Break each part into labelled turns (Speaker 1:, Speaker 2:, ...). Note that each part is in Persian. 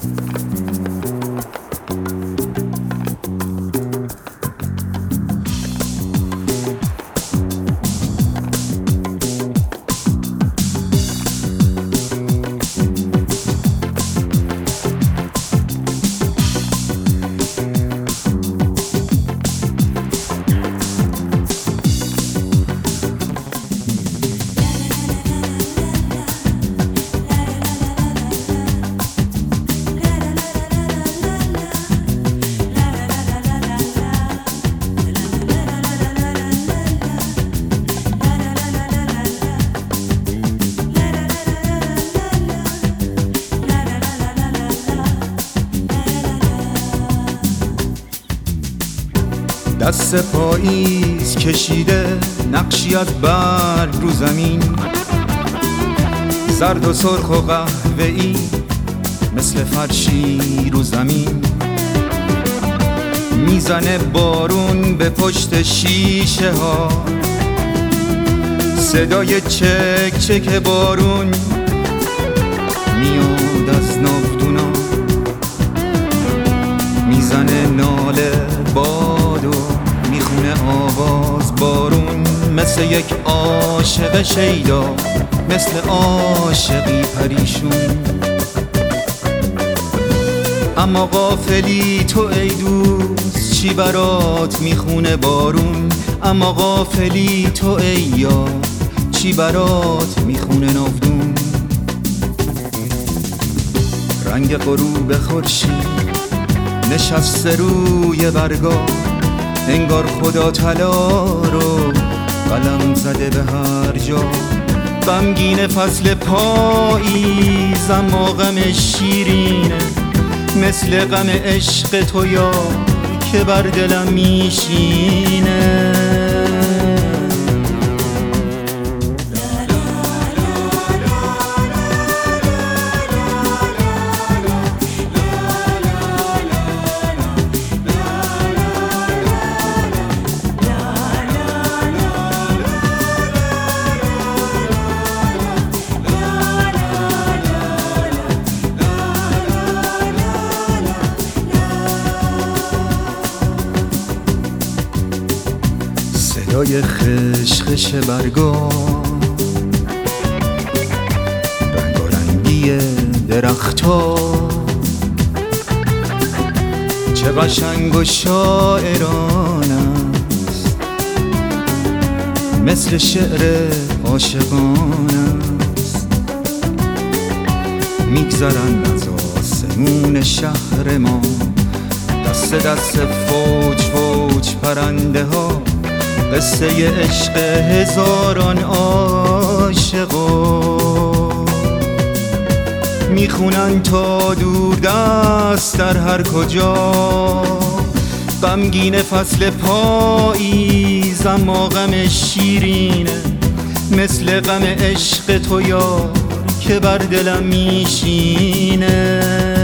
Speaker 1: دست پاییز کشیده نقشی از برگ رو زمین، زرد و سرخ و قهوه‌ای مثل فرشی رو زمین. میزنه بارون به پشت شیشه ها، صدای چک چک بارون میاد از ناودونا. میزنه ناله باد و میخونه آواز بارون، مثل یک عاشق شیدا، مثل عاشقی پریشون. اما غافلی تو ای دوست، چی برات میخونه بارون؟ اما غافلی تو ای یار، چی برات میخونه ناودون؟ رنگ غروب خورشید نشسته روی برگا، انگار خدا طلا رو قلم زده به هر جا. غمگین فصل پاییز اما غم شیرینه، مثل غم عشق تو یار که بر دلم میشینه. صدای خشخش برگا، رنگارنگی درختا، چه قشنگ و شاعران است، مثل شعر عاشقان است. میگذرن از آسمون شهر ما، دست دست فوج فوج پرنده ها، قصه عشق هزاران عاشقا. میخونن تا دور دست در هر کجا، غمگین فصل پاییز اما غم شیرینه، مثل غم عشق تو یار که بر دلم میشینه.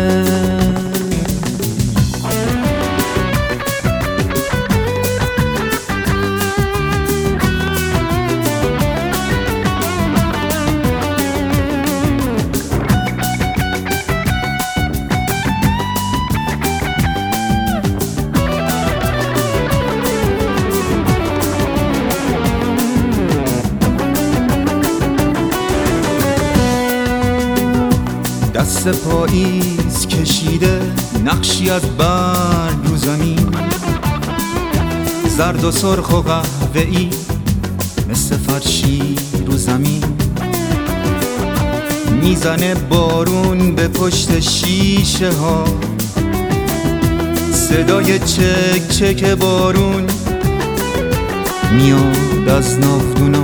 Speaker 1: دست پاییز کشیده نقشی از برگ رو زمین، زرد و سرخ و قهوه‌ای مثل فرشی رو زمین. میزنه بارون به پشت شیشه ها، صدای چک چک بارون میاد از ناودونا.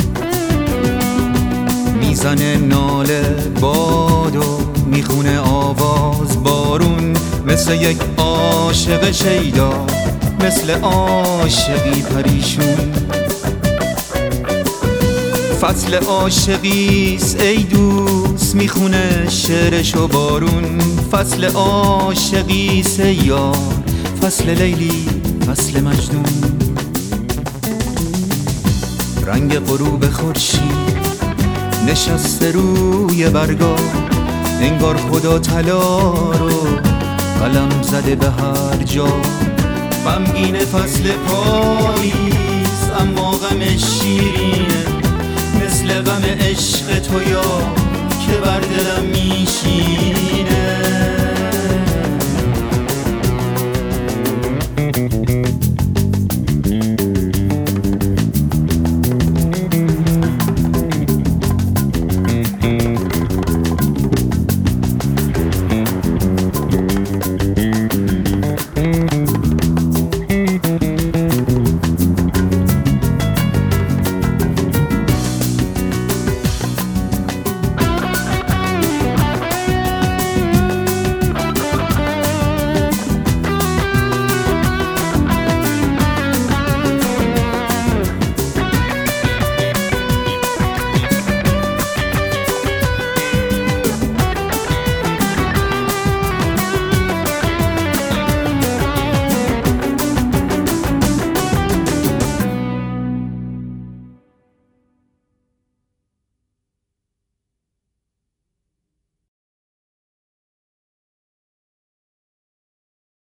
Speaker 1: میزنه ناله باد و میخونه آواز بارون، مثل یک عاشق شیدا، مثل عاشقی پریشون. فصل عاشقیست ای دوست، میخونه شعرشو بارون. فصل عاشقیست ای یار، فصل لیلی، فصل مجنون. رنگ غروب خورشید نشسته روی برگا، انگار خدا طلا رو قلم زده به هر جا. غمگین فصل پاییز اما غم شیرینه، مثل غم عشق تو یا که بر دلم میشینی.